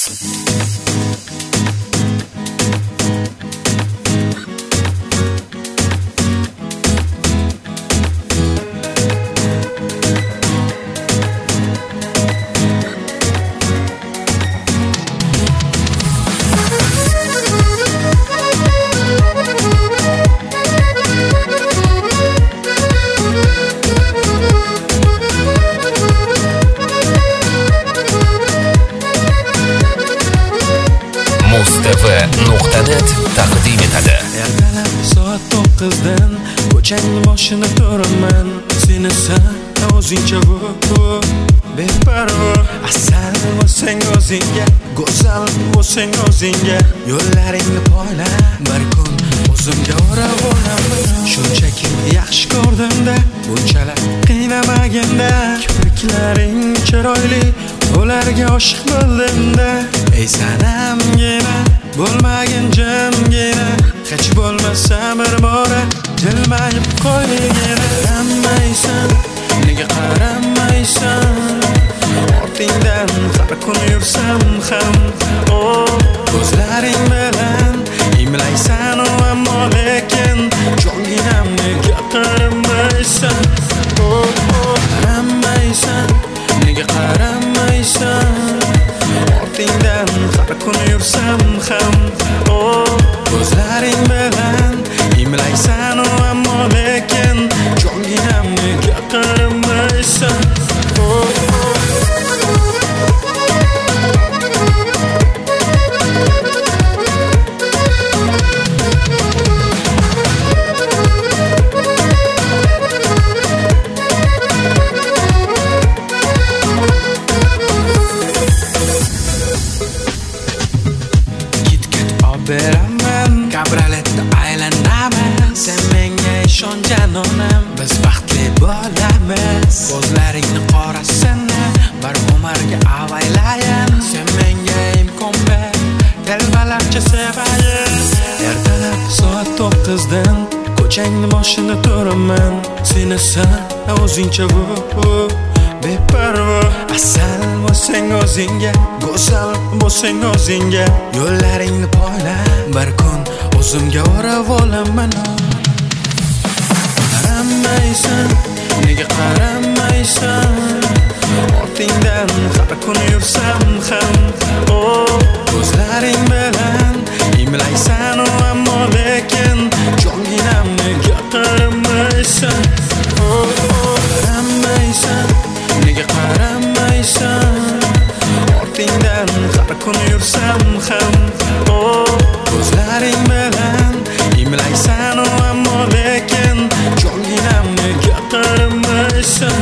Muz.net taqdim etadi. Ertalab soat 9dan ko'changni boshini turaman. Seni san o'zingcha bu beparvo. Asal bo'lsang o'zingga, go'zal bo'lsang o'zingga, yo'llaringni poyla. Bir kun o'zimga o'rab olaman. Shunchaki yaxshi ko'rdimda, bunchalar qiynamaganda. Kipriklaring chiroyli, ularga oshiq bo'ldimda. Ey sanamgina bo'lmagin jimgina, hech bo'lmasa bir bora jilmayib qo'ygina. Qaramaysan, nega qaramaysan? Ortingdan har kun yursam ham, ko'zlaring bilan imlaysan ammo lekin jonginam nega qaramaysan? Qaramaysan, nega qaramaysan? Ortingdan har kun yursam ham, ko'zlaring bilan imlaysan ammo lekin jonginam nega qaramaysan? Beraman, kabraletda aylanaman. Sen menga ishon janonim, biz baxtli bo'lamiz. Ko'zlaringni qorasini bir umarga avaylayin. Sen menga imkon ber, telbalarcha sevayin. Ertalab soat 9dan ko'changni boshini turaman. Seni san o'zingcha bu beparvo. Asal bo'lsang o'zingga, go'zal bo'lsang o'zingga, yo'llaringni poyla. Bir kun o'zimga o'rab olaman. Qaramaysan, nega qaramaysan? Ortingdan har kun yursam ham, ko'zlaring bilan imlaysan ammo lekin jonginam nega qaramaysan? Qaramaysan, nega qaramaysan? Ortingdan har kun yursam ham, ko'zlaring bilan imlaysan ammo lekin jonginam nega qaramaysan?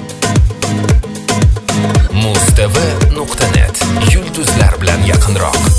Muz.net yulduzlar bilan yaqinroq.